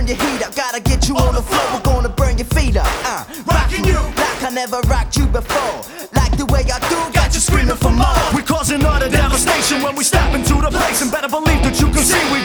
turn your heat up. Gotta get you on the floor, we're gonna burn your feet up. Rocking you like I never rocked you before. Like the way I do, got you screaming for more. We're causing utter devastation when we step into the place, and better believe that you can see we